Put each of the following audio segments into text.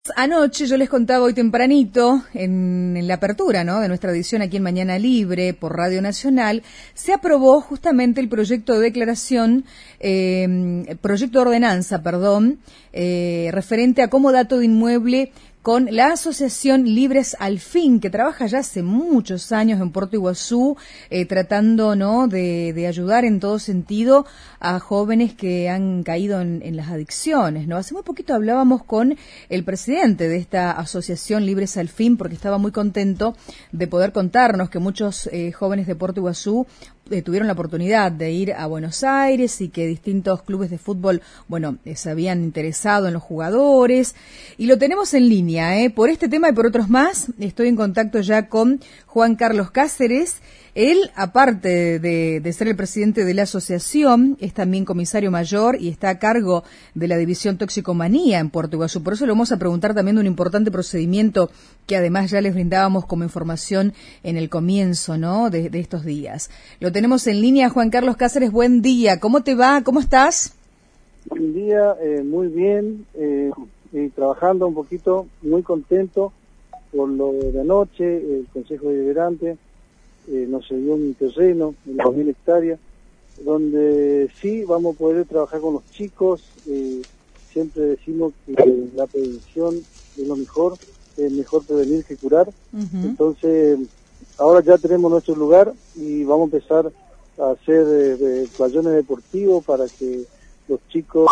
Anoche yo les contaba hoy tempranito, en la apertura, ¿no?, de nuestra edición aquí en Mañana Libre por Radio Nacional, se aprobó justamente el proyecto de declaración, proyecto de ordenanza, referente a comodato de inmueble con la Asociación Libres al Fin, que trabaja ya hace muchos años en Puerto Iguazú, tratando, ¿no?, de ayudar en todo sentido a jóvenes que han caído en las adicciones, ¿no? Hace muy poquito hablábamos con el presidente de esta Asociación Libres al Fin, porque estaba muy contento de poder contarnos que muchos jóvenes de Puerto Iguazú tuvieron la oportunidad de ir a Buenos Aires y que distintos clubes de fútbol, se habían interesado en los jugadores, y lo tenemos en línea, por este tema y por otros más. Estoy en contacto ya con Juan Carlos Cáceres. Él, aparte de ser el presidente de la asociación, es también comisario mayor y está a cargo de la división toxicomanía en Puerto Iguazú. Por eso le vamos a preguntar también de un importante procedimiento que además ya les brindábamos como información en el comienzo, ¿no?, de estos días. Lo tenemos en línea. Juan Carlos Cáceres, buen día. ¿Cómo te va? ¿Cómo estás? Buen día, muy bien, trabajando un poquito, muy contento por lo de anoche. El Consejo Deliberante nos cedió un terreno en 2.000 hectáreas, donde sí vamos a poder trabajar con los chicos. Siempre decimos que la prevención es lo mejor, es mejor prevenir que curar. Entonces, ahora ya tenemos nuestro lugar y vamos a empezar a hacer playones deportivos para que los chicos,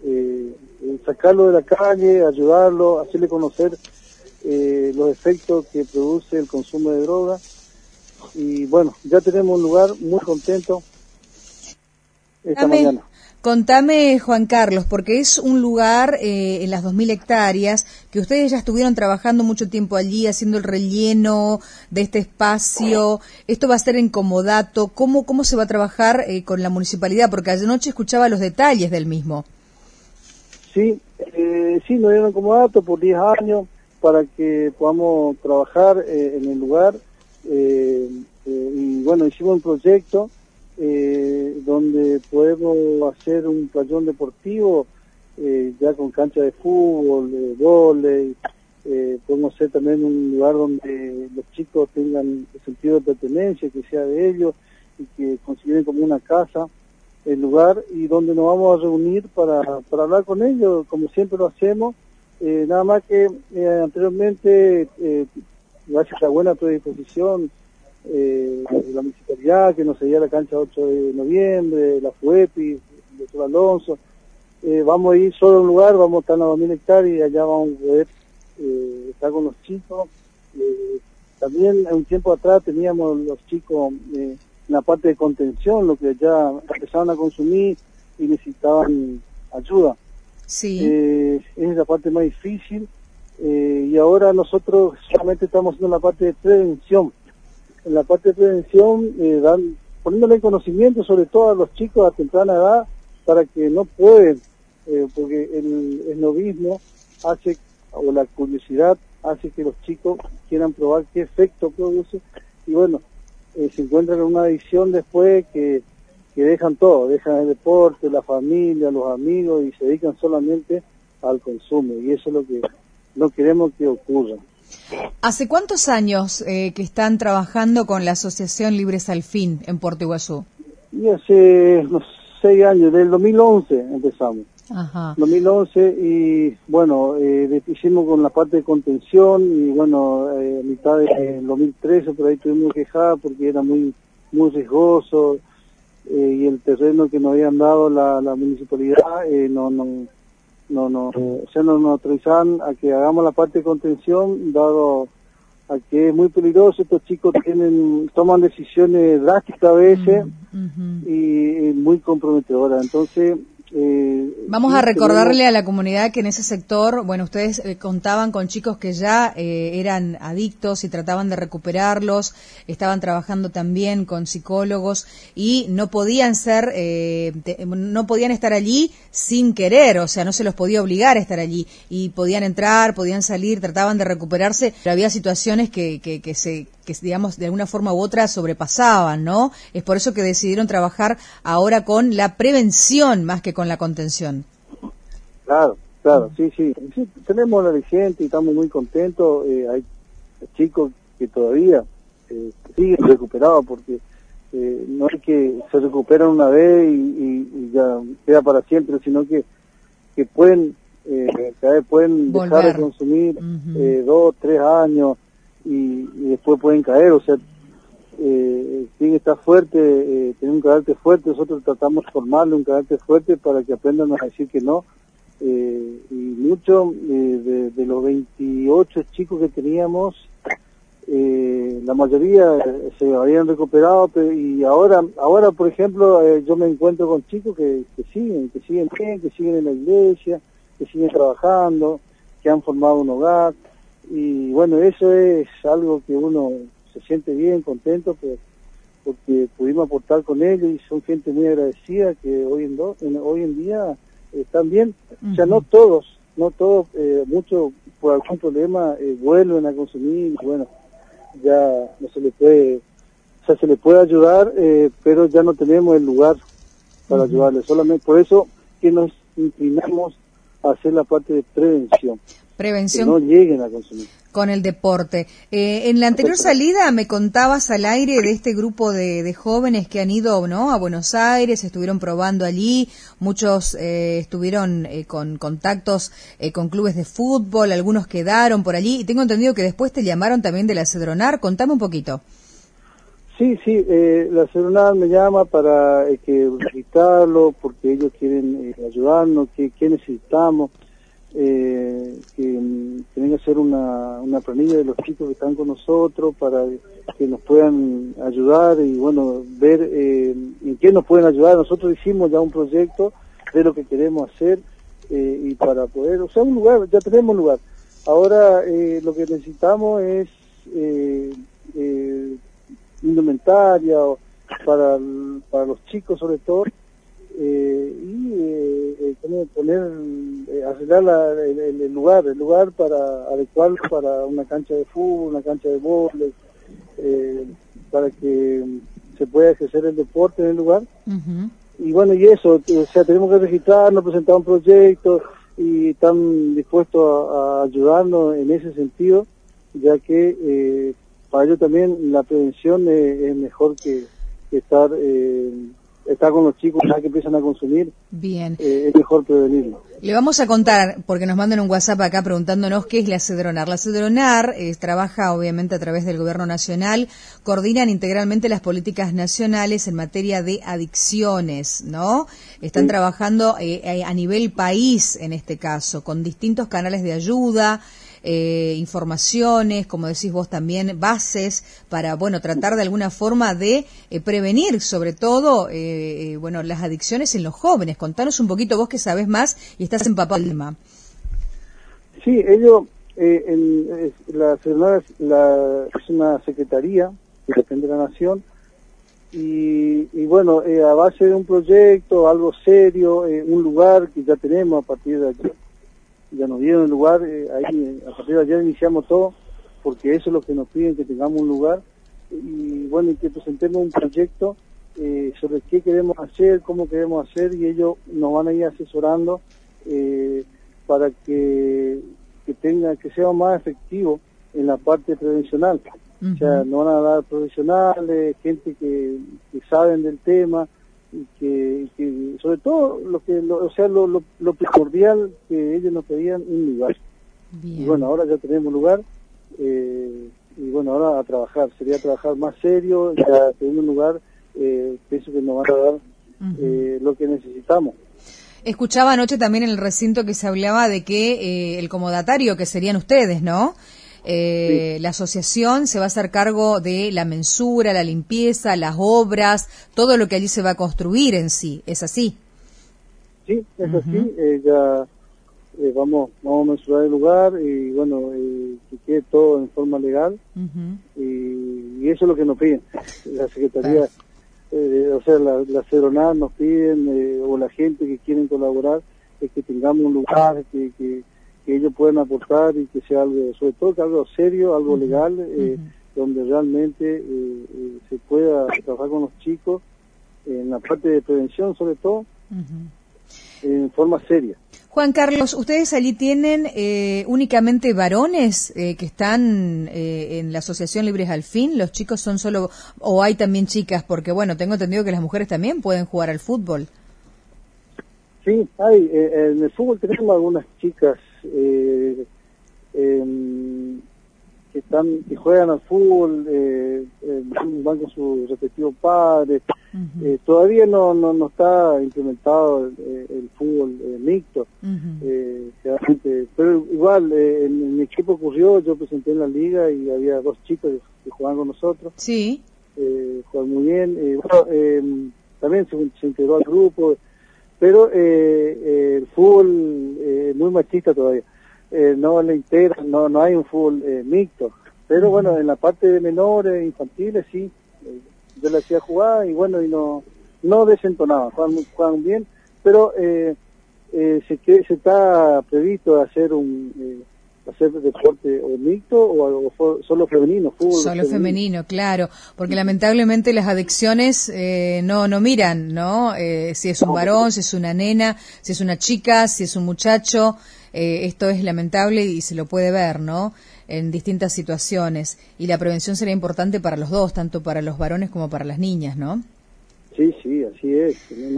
sacarlo de la calle, ayudarlo, hacerle conocer los efectos que produce el consumo de drogas. Y bueno, ya tenemos un lugar, muy contento esta mañana. Contame, Juan Carlos, porque es un lugar en las 2.000 hectáreas, que ustedes ya estuvieron trabajando mucho tiempo allí, haciendo el relleno de este espacio. Esto va a ser en comodato. ¿Cómo se va a trabajar con la municipalidad? Porque anoche escuchaba los detalles del mismo. Sí, nos dieron comodato por 10 años para que podamos trabajar en el lugar. Y bueno, hicimos un proyecto donde podemos hacer un playón deportivo, ya con cancha de fútbol, de vóley. Podemos hacer también un lugar donde los chicos tengan el sentido de pertenencia, que sea de ellos, y que consideren como una casa el lugar, y donde nos vamos a reunir para hablar con ellos, como siempre lo hacemos. Nada más que anteriormente, gracias a la buena predisposición de la municipalidad, que nos cedía la cancha 8 de noviembre, la FUEPI, el doctor Alonso, vamos a ir solo a un lugar, vamos a estar en las 2.000 hectáreas y allá vamos a poder estar con los chicos. También un tiempo atrás teníamos los chicos en la parte de contención, lo que ya empezaban a consumir y necesitaban ayuda. Sí. Es la parte más difícil. Y ahora nosotros solamente estamos haciendo la parte de prevención. En la parte de prevención, poniéndole conocimiento sobre todo a los chicos a temprana edad, para que no pueden, porque el novismo hace, o la curiosidad hace que los chicos quieran probar qué efecto produce, y bueno, se encuentran con una adicción después que dejan todo, dejan el deporte, la familia, los amigos, y se dedican solamente al consumo, y eso es lo que no queremos que ocurra. ¿Hace cuántos años que están trabajando con la Asociación Libres al Fin en Puerto Iguazú? Y hace unos 6 años, del 2011 empezamos. Ajá. 2011, y bueno, hicimos con la parte de contención, y bueno, a mitad del 2013 por ahí tuvimos que dejar porque era muy riesgoso, y el terreno que nos habían dado la municipalidad nos autorizaban a que hagamos la parte de contención, dado a que es muy peligroso. Estos chicos toman decisiones drásticas a veces y muy comprometedoras. Entonces, vamos a recordarle a la comunidad que en ese sector, ustedes contaban con chicos que ya eran adictos y trataban de recuperarlos, estaban trabajando también con psicólogos y no podían no podían estar allí sin querer, o sea, no se los podía obligar a estar allí, y podían entrar, podían salir, trataban de recuperarse, pero había situaciones que digamos, de alguna forma u otra sobrepasaban, ¿no? Es por eso que decidieron trabajar ahora con la prevención más que con la contención. Claro, Claro, sí, tenemos la vigente y estamos muy contentos. Hay chicos que todavía siguen recuperados porque no es que se recuperan una vez y ya queda para siempre, sino que pueden cada vez pueden volver, dejar de consumir 2, 3 años y después pueden caer. O sea, tiene que estar fuerte, tener un carácter fuerte. Nosotros tratamos de formarle un carácter fuerte para que aprendan a decir que no. Y muchos de los 28 chicos que teníamos, la mayoría se habían recuperado, y ahora por ejemplo, yo me encuentro con chicos que siguen bien, que siguen en la iglesia, que siguen trabajando, que han formado un hogar, y bueno, eso es algo que uno se siente bien, contento, porque pudimos aportar con ellos y son gente muy agradecida que hoy en día están bien. O sea, no todos, muchos por algún problema vuelven a consumir, y bueno, ya no se le puede, o sea, se le puede ayudar, pero ya no tenemos el lugar para ayudarles. Solamente por eso que nos inclinamos a hacer la parte de prevención, que no lleguen a consumir. Con el deporte. En la anterior salida me contabas al aire de este grupo de jóvenes que han ido, ¿no?, a Buenos Aires, estuvieron probando allí, muchos estuvieron con contactos con clubes de fútbol, algunos quedaron por allí, y tengo entendido que después te llamaron también de la Cedronar. Contame un poquito. Sí, la Cedronar me llama para registrarlo, porque ellos quieren ayudarnos, que necesitamos. Que tienen que hacer una planilla de los chicos que están con nosotros para que nos puedan ayudar y bueno, ver en qué nos pueden ayudar. Nosotros hicimos ya un proyecto de lo que queremos hacer y para poder, o sea, un lugar, ya tenemos un lugar. Ahora lo que necesitamos es indumentaria para los chicos sobre todo, arreglar el lugar para adecuarlo para una cancha de fútbol, una cancha de vóley, para que se pueda ejercer el deporte en el lugar. Y bueno, y eso, o sea, tenemos que registrarnos, presentar un proyecto, y están dispuestos a ayudarnos en ese sentido, ya que para ellos también la prevención es mejor que estar con los chicos ya que empiezan a consumir. Bien. Es mejor prevenirlo. Le vamos a contar, porque nos mandan un WhatsApp acá preguntándonos qué es la Cedronar. La Cedronar trabaja obviamente a través del Gobierno Nacional, coordinan integralmente las políticas nacionales en materia de adicciones, ¿no? Están trabajando a nivel país en este caso, con distintos canales de ayuda, informaciones, como decís vos también, bases para, bueno, tratar de alguna forma de prevenir, sobre todo, bueno, las adicciones en los jóvenes. Contanos un poquito, vos que sabés más y estás empapado del tema. Sí, ellos, la Cedronar es una secretaría que depende de la Nación, y bueno, a base de un proyecto, algo serio, un lugar que ya tenemos a partir de ayer. Ya nos dieron el lugar, ahí a partir de ayer iniciamos todo, porque eso es lo que nos piden, que tengamos un lugar, y bueno, y que presentemos un proyecto sobre qué queremos hacer, cómo queremos hacer, y ellos nos van a ir asesorando para que sea más efectivo en la parte prevencional. O sea, nos van a dar profesionales, gente que saben del tema, y que sobre todo lo primordial que ellos nos pedían, un lugar. Bien. Y bueno, ahora ya tenemos lugar, y bueno, ahora a trabajar, sería trabajar más serio, ya teniendo un lugar, pienso que nos van a dar lo que necesitamos. Escuchaba anoche también en el recinto que se hablaba de que el comodatario, que serían ustedes, ¿no? Sí. La asociación se va a hacer cargo de la mensura, la limpieza, las obras, todo lo que allí se va a construir en sí. ¿Es así? Sí, es así. Ya vamos a mensurar el lugar y bueno, que quede todo en forma legal. Y eso es lo que nos piden. La Secretaría, o sea, la Cedronar nos piden, o la gente que quieren colaborar, es que tengamos un lugar que ellos puedan aportar y que sea algo, sobre todo que algo serio, algo legal, donde realmente se pueda trabajar con los chicos en la parte de prevención, sobre todo, en forma seria. Juan Carlos, ¿ustedes allí tienen únicamente varones que están en la Asociación Libres al Fin? ¿Los chicos son solo, o hay también chicas? Porque, bueno, tengo entendido que las mujeres también pueden jugar al fútbol. Sí, hay. En el fútbol tenemos algunas chicas que juegan al fútbol, van con sus respectivos padres. Uh-huh. Todavía no está implementado el fútbol mixto, pero igual en mi equipo ocurrió, yo presenté en la liga y había 2 chicos que jugaban con nosotros. Sí. Juegan muy bien. También se integró al grupo, pero el fútbol es muy machista todavía. No le integra, no hay un fútbol mixto, pero bueno, en la parte de menores, infantiles, sí, yo le hacía jugar y bueno, y no desentonaba, juegan bien, pero se está previsto hacer deporte o mixto o solo femenino, fútbol solo femenino, claro, porque lamentablemente las adicciones no miran, ¿no? Si es un varón, si es una nena, si es una chica, si es un muchacho. Esto es lamentable y se lo puede ver, ¿no? En distintas situaciones. Y la prevención sería importante para los dos, tanto para los varones como para las niñas, ¿no? Sí, así es.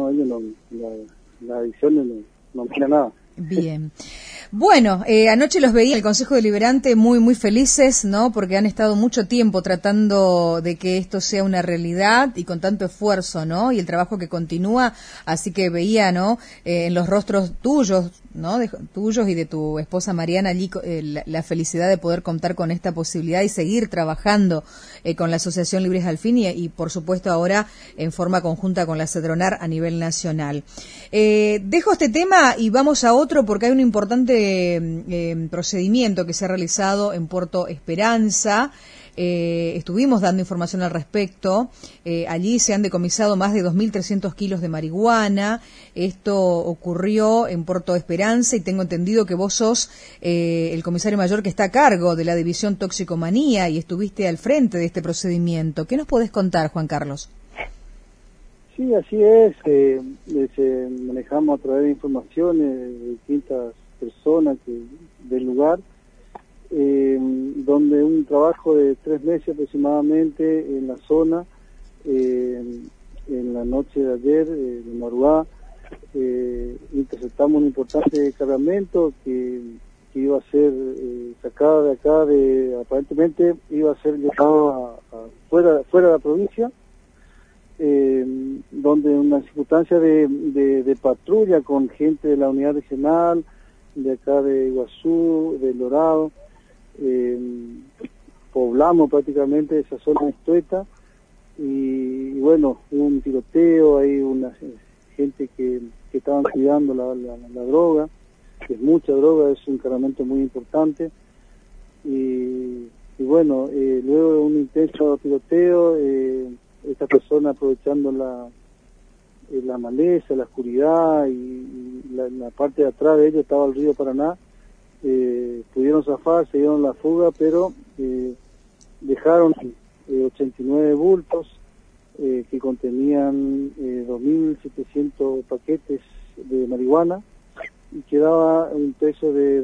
La adicción no mira nada. Bien. Bueno, anoche los veía en el Consejo Deliberante muy felices, ¿no? Porque han estado mucho tiempo tratando de que esto sea una realidad y con tanto esfuerzo, ¿no? Y el trabajo que continúa, así que veía, ¿no? En los rostros tuyos, ¿no? Tuyos y de tu esposa Mariana allí la felicidad de poder contar con esta posibilidad y seguir trabajando con la Asociación Libres al Fin y por supuesto ahora en forma conjunta con la CEDRONAR a nivel nacional. Dejo este tema y vamos a otro porque hay un importante procedimiento que se ha realizado en Puerto Esperanza. Estuvimos dando información al respecto. Allí se han decomisado más de 2.300 kilos de marihuana. Esto ocurrió en Puerto Esperanza y tengo entendido que vos sos el comisario mayor que está a cargo de la División Toxicomanía y estuviste al frente de este procedimiento. ¿Qué nos podés contar, Juan Carlos? Sí, así es. Manejamos a través de informaciones de distintas personas del lugar. Donde un trabajo de 3 meses aproximadamente en la zona, en la noche de ayer, de madrugada, interceptamos un importante cargamento que iba a ser sacado de acá, aparentemente iba a ser llevado fuera de la provincia, donde en una circunstancia de patrulla con gente de la unidad regional, de acá de Iguazú, de El Dorado, poblamos prácticamente esa zona estueta y bueno, hubo un tiroteo, hay una gente que estaban cuidando la droga, que es mucha droga, es un cargamento muy importante y bueno, luego de un intenso tiroteo, esta persona aprovechando la maleza, la oscuridad y la parte de atrás de ellos estaba el río Paraná. Pudieron zafar, se dieron la fuga, pero dejaron 89 bultos que contenían 2.700 paquetes de marihuana y quedaba un peso de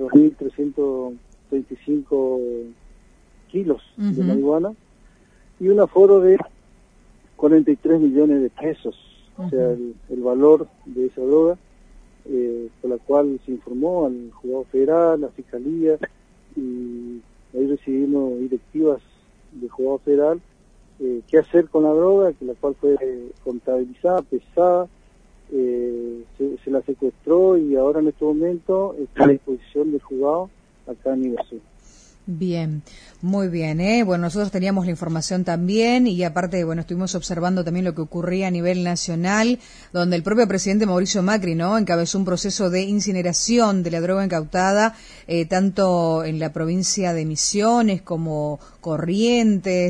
2.325 kilos de marihuana y un aforo de 43 millones de pesos, o sea, el valor de esa droga. Por la cual se informó al juzgado federal, la fiscalía, y ahí recibimos directivas del juzgado federal, qué hacer con la droga, que la cual fue contabilizada, pesada, se la secuestró y ahora en este momento está a disposición del juzgado acá en Iguazú. Bien, muy bien, Bueno, nosotros teníamos la información también y aparte, bueno, estuvimos observando también lo que ocurría a nivel nacional, donde el propio presidente Mauricio Macri, ¿no?, encabezó un proceso de incineración de la droga incautada, tanto en la provincia de Misiones como Corrientes,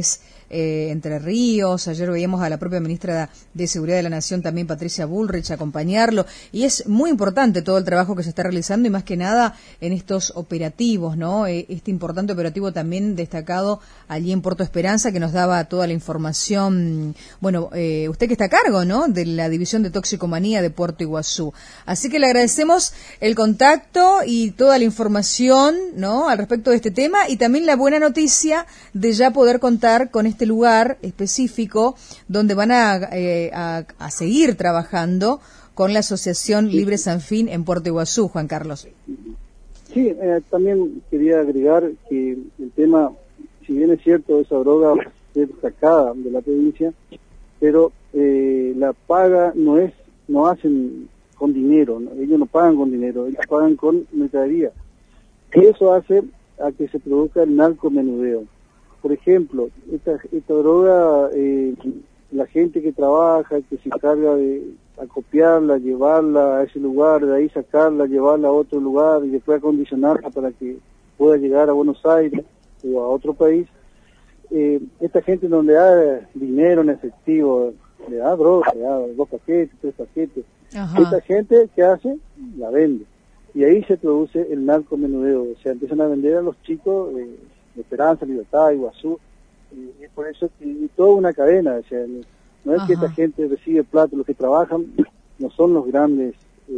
Entre Ríos. Ayer veíamos a la propia ministra de Seguridad de la Nación, también Patricia Bullrich, acompañarlo, y es muy importante todo el trabajo que se está realizando y más que nada en estos operativos, ¿no? Este importante operativo también destacado allí en Puerto Esperanza, que nos daba toda la información, bueno, usted que está a cargo, ¿no?, de la División de Toxicomanía de Puerto Iguazú. Así que le agradecemos el contacto y toda la información, ¿no?, al respecto de este tema, y también la buena noticia de ya poder contar con este lugar específico donde van a seguir trabajando con la Asociación Libre Sanfin en Puerto Iguazú, Juan Carlos. Sí, también quería agregar que el tema, si bien es cierto, esa droga es sacada de la provincia, pero la paga no hacen con dinero, ¿no? Ellos no pagan con dinero, ellos pagan con mercadería. Y eso hace a que se produzca el narcomenudeo. Por ejemplo, esta droga, la gente que trabaja, que se encarga de acopiarla, llevarla a ese lugar, de ahí sacarla, llevarla a otro lugar y después acondicionarla para que pueda llegar a Buenos Aires o a otro país, esta gente donde da dinero en efectivo, le da droga, le da 2 paquetes, 3 paquetes. Ajá. Esta gente, ¿qué hace? La vende. Y ahí se produce el narcomenudeo, o sea, empiezan a vender a los chicos de Esperanza, Libertad, Iguazú, y es por eso que toda una cadena, o sea, no es que esta gente recibe plata, los que trabajan no son los grandes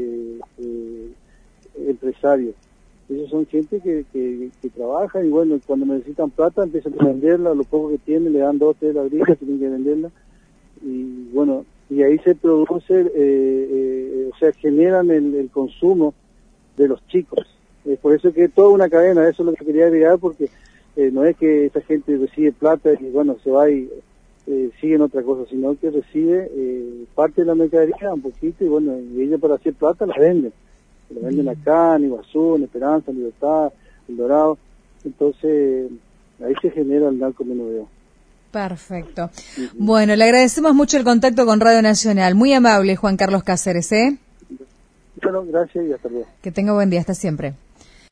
empresarios, ellos son gente que trabaja y bueno, cuando necesitan plata empiezan a venderla, lo poco que tienen le dan 2 o 3 ladrillos, tienen que venderla, y bueno, y ahí se produce, o sea, generan el consumo de los chicos. Por eso que es toda una cadena, eso es lo que quería agregar, porque no es que esa gente recibe plata y bueno, se va y siguen otra cosa, sino que recibe parte de la mercadería, un poquito, y bueno, y ella para hacer plata la venden acá, en Iguazú, en Esperanza, en Libertad, El Dorado, entonces ahí se genera el narcomenudeo. Perfecto. Bueno, le agradecemos mucho el contacto con Radio Nacional, muy amable Juan Carlos Cáceres, ¿eh? Bueno, gracias y hasta luego. Que tenga buen día, hasta siempre.